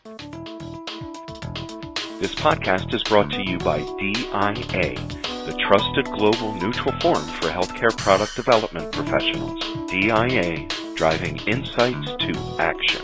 This podcast is brought to you by DIA, the trusted global neutral forum for healthcare product development professionals. DIA, driving insights to action.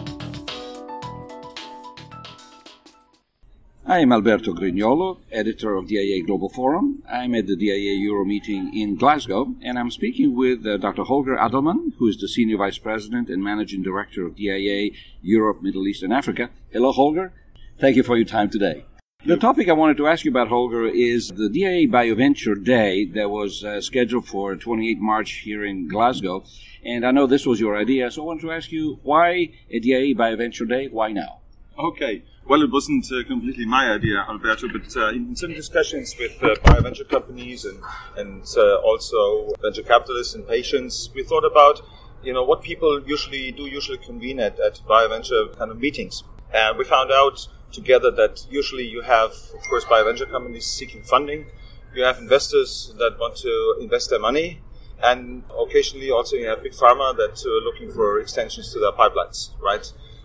I'm Alberto Grignolo, editor of DIA Global Forum. I'm at the DIA Euro meeting in Glasgow, and I'm speaking with Dr. Holger Adelman, who is the Senior Vice President and Managing Director of DIA Europe, Middle East, and Africa. Hello, Holger. Thank you for your time today. The topic I wanted to ask you about, Holger, is the DIA BioVenture Day that was scheduled for 28 March here in Glasgow. And I know this was your idea, so I wanted to ask you, why a DIA BioVenture Day? Why now? Okay. Well, it wasn't completely my idea, Alberto, but in some discussions with bioventure companies and also venture capitalists and patients, we thought about, what people usually convene at bioventure kind of meetings. And we found out together that usually you have, of course, bioventure companies seeking funding. You have investors that want to invest their money. And occasionally also you have big pharma that are looking for extensions to their pipelines, right?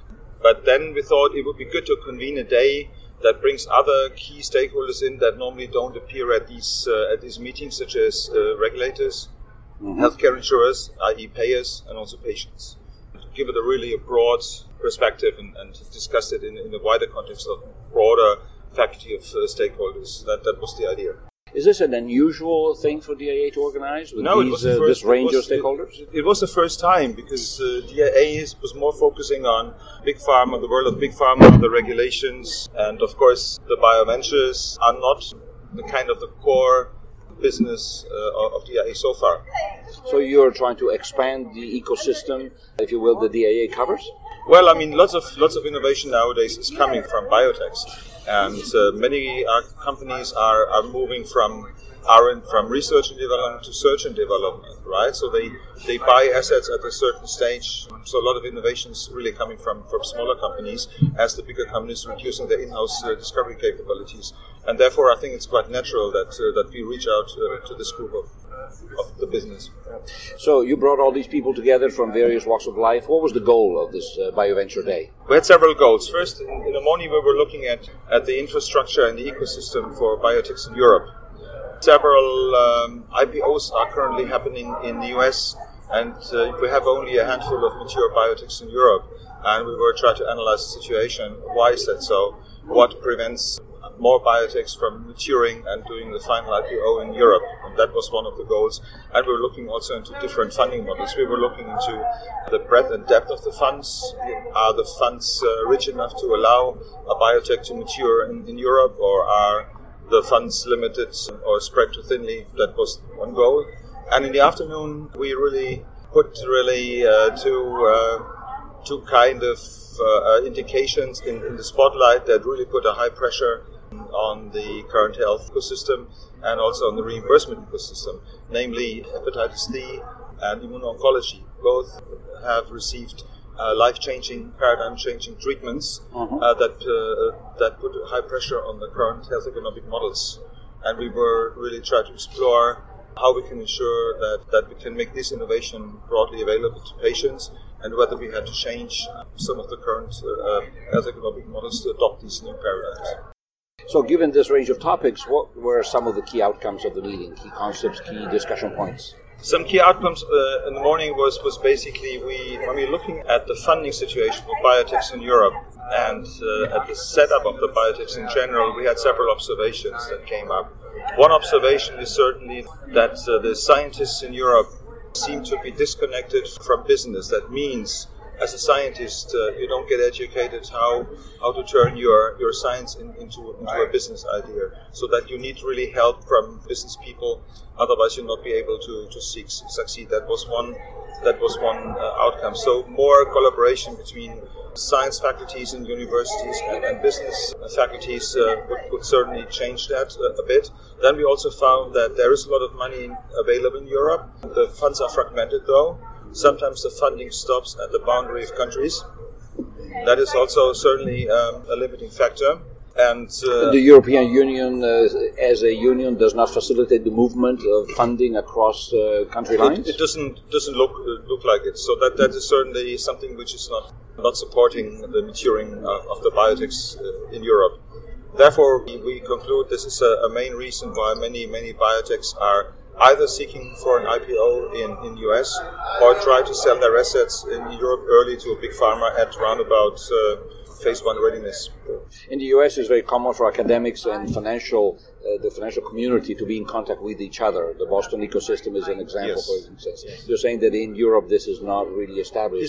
But then we thought it would be good to convene a day that brings other key stakeholders in that normally don't appear at these meetings, such as regulators, healthcare insurers, i.e. payers, and also patients. To give it a broad perspective and to discuss it in a wider context of broader faculty of stakeholders. That was the idea. Is this an unusual thing for DIA to organize with this range of stakeholders? It was the first time because DIA was more focusing on big pharma, the world of big pharma, the regulations, and of course the bioventures are not the kind of the core business of DIA so far. So you're trying to expand the ecosystem, if you will, the DIA covers? Well, I mean, lots of innovation nowadays is coming from biotechs, and many companies are moving from research and development to search and development, right? So they buy assets at a certain stage. So a lot of innovation is really coming from smaller companies as the bigger companies reducing their in-house discovery capabilities. And therefore, I think it's quite natural that we reach out to this group of the business. So you brought all these people together from various walks of life. What was the goal of this BioVenture Day? We had several goals. First, in the morning we were looking at the infrastructure and the ecosystem for biotechs in Europe. Several IPOs are currently happening in the US, and we have only a handful of mature biotechs in Europe. And we were trying to analyze the situation. Why is that so? What prevents more biotechs from maturing and doing the final IPO in Europe? And that was one of the goals. And we were looking also into different funding models. We were looking into the breadth and depth of the funds. Are the funds rich enough to allow a biotech to mature in Europe, or are the funds limited or spread too thinly? That was one goal. And in the afternoon, we really put two kind of indications in the spotlight that really put a high pressure on the current health ecosystem and also on the reimbursement ecosystem, namely hepatitis C and immuno-oncology. Both have received life-changing, paradigm-changing treatments that put high pressure on the current health economic models. And we were really trying to explore how we can ensure that we can make this innovation broadly available to patients, and whether we had to change some of the current health economic models to adopt these new paradigms. So given this range of topics, what were some of the key outcomes of the meeting, key concepts, key discussion points? Some key outcomes in the morning was basically when we're looking at the funding situation for biotechs in Europe and at the setup of the biotechs in general, we had several observations that came up. One observation is certainly that the scientists in Europe seem to be disconnected from business. That means, as a scientist, you don't get educated how to turn your science into a business idea. So that you need really help from business people. Otherwise, you'll not be able to succeed. That was one outcome. So more collaboration between science faculties in universities and business faculties would certainly change that a bit. Then we also found that there is a lot of money available in Europe. The funds are fragmented, though. Sometimes the funding stops at the boundary of countries. That is also certainly a limiting factor. And the European Union, as a union, does not facilitate the movement of funding across country lines. It doesn't look like it. So that is certainly something which is not not supporting the maturing of the biotechs in Europe. Therefore, we conclude this is a main reason why many biotechs are either seeking for an IPO in US or try to sell their assets in Europe early to a big pharma at round about phase 1 readiness. In the US, it's very common for academics and the financial community to be in contact with each other. The Boston ecosystem is an example, Yes. for instance. Yes. You're saying that in Europe this is not really established.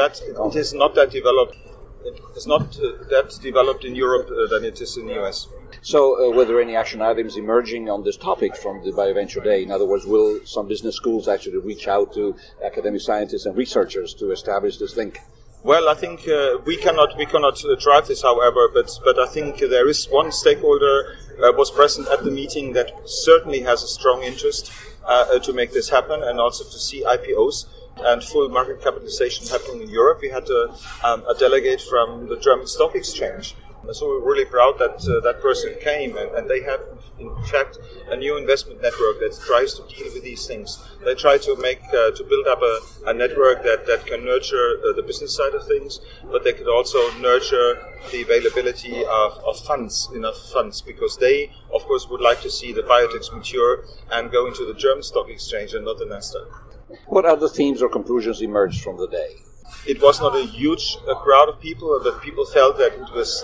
It is not that developed. It is not that developed in Europe than it is in the US. So, were there any action items emerging on this topic from the BioVenture Day? In other words, will some business schools actually reach out to academic scientists and researchers to establish this link? Well, I think we cannot drive this, however, but I think there is one stakeholder was present at the meeting that certainly has a strong interest to make this happen, and also to see IPOs and full market capitalization happening in Europe. We had a delegate from the German Stock Exchange. So we're really proud that that person came, and they have, in fact, a new investment network that tries to deal with these things. They try to build up a network that can nurture the business side of things, but they could also nurture the availability of funds, enough funds, because they, of course, would like to see the biotechs mature and go into the German Stock Exchange and not the Nasdaq. What other themes or conclusions emerged from the day? It was not a huge crowd of people, but people felt that it was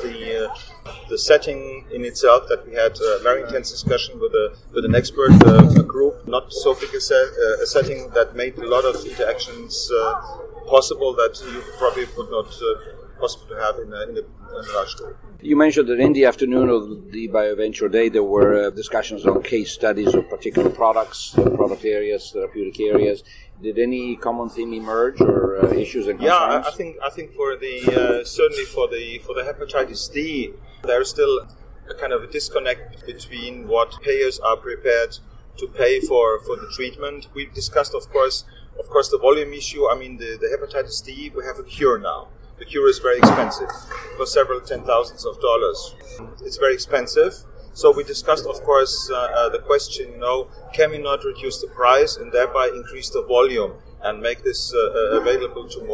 the setting in itself, that we had a very intense discussion with an expert, a group, not so big a setting that made a lot of interactions possible that you probably would not possible to have in a large group. You mentioned that in the afternoon of the BioVenture Day there were discussions on case studies of particular products, product areas, therapeutic areas. Did any common theme emerge or issues and concerns? Yeah, I think for the certainly for the hepatitis D, there's still a kind of a disconnect between what payers are prepared to pay for the treatment. We've discussed, of course, the volume issue. I mean, the hepatitis D, we have a cure now. The cure is very expensive, for several $10,000s. It's very expensive. So we discussed, of course, the question, can we not reduce the price and thereby increase the volume and make this available to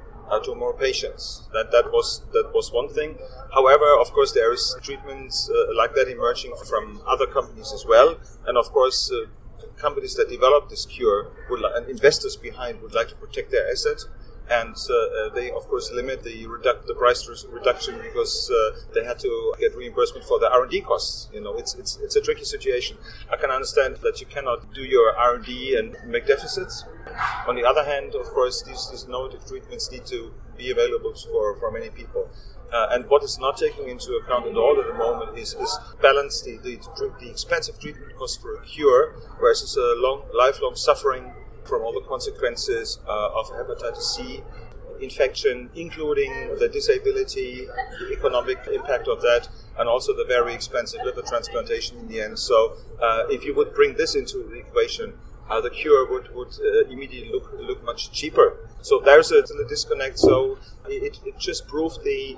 more patients? That was one thing. However, of course, there is treatments like that emerging from other companies as well, and of course, companies that develop this cure and investors behind would like to protect their assets. And they, of course, limit the price reduction because they had to get reimbursement for the R&D costs. It's a tricky situation. I can understand that you cannot do your R&D and make deficits. On the other hand, of course, these innovative treatments need to be available for many people. And what is not taken into account at all at the moment is balance the expensive treatment costs for a cure versus a lifelong suffering from all the consequences of hepatitis C infection, including the disability, the economic impact of that, and also the very expensive liver transplantation in the end. So if you would bring this into the equation, the cure would immediately look much cheaper. So there's a disconnect. So it just proved the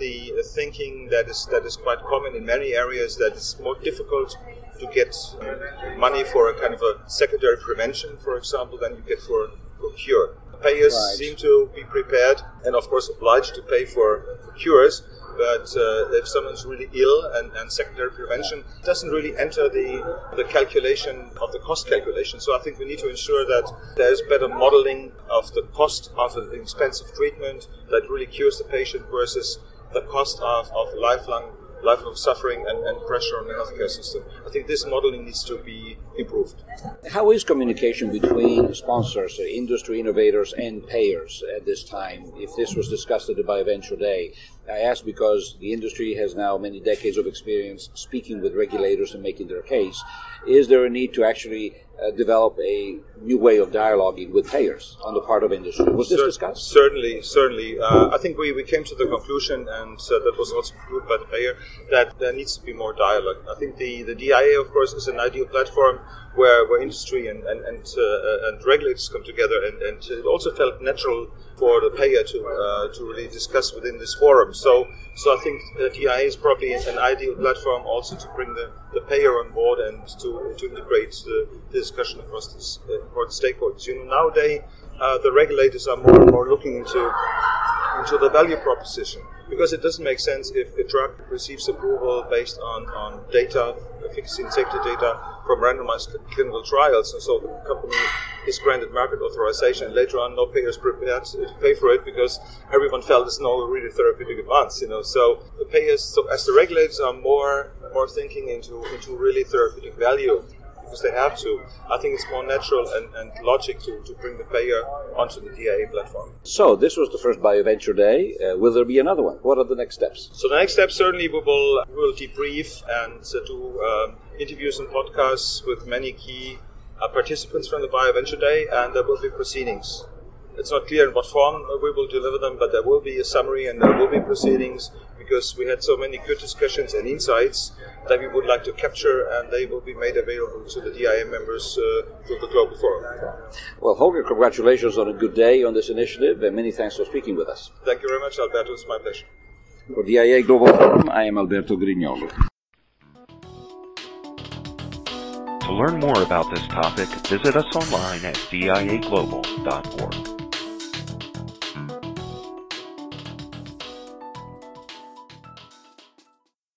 thinking that is quite common in many areas, that it's more difficult to get money for a kind of a secondary prevention, for example, than you get for cure. Payers seem to be prepared and, of course, obliged to pay for cures, but if someone's really ill and secondary prevention doesn't really enter the calculation of the cost calculation. So I think we need to ensure that there's better modeling of the cost of an expensive treatment that really cures the patient versus the cost of lifelong suffering and pressure on the healthcare system. I think this modeling needs to be improved. How is communication between sponsors, industry innovators, and payers at this time? If this was discussed at the BioVenture Day, I ask because the industry has now many decades of experience speaking with regulators and making their case. Is there a need to actually develop a new way of dialoguing with payers on the part of industry? Was this discussed? Certainly. I think we came to the conclusion, and that was also concluded by the payer, that there needs to be more dialogue. I think the DIA, of course, is an ideal platform where industry and regulators come together, and it also felt natural for the payer to really discuss within this forum. So I think the DIA is probably an ideal platform also to bring the payer on board and to integrate the discussion across the stakeholders. Nowadays the regulators are more and more looking into into the value proposition. Because it doesn't make sense if a drug receives approval based on data, efficacy and safety data from randomized clinical trials, and so the company is granted market authorization, and later on no payers prepared to pay for it because everyone felt it's no really therapeutic advance. So the payers, so as the regulators are more thinking into really therapeutic value, because they have to, I think it's more natural and logic to bring the payer onto the DIA platform. So this was the first BioVenture Day. Will there be another one? What are the next steps? So the next step, certainly we will debrief and do interviews and podcasts with many key participants from the BioVenture Day, and there will be proceedings. It's not clear in what form we will deliver them, but there will be a summary and there will be proceedings, because we had so many good discussions and insights that we would like to capture, and they will be made available to the DIA members through the Global Forum. Well, Holger, congratulations on a good day on this initiative, and many thanks for speaking with us. Thank you very much, Alberto. It's my pleasure. For DIA Global Forum, I am Alberto Grignolo. To learn more about this topic, visit us online at diaglobal.org.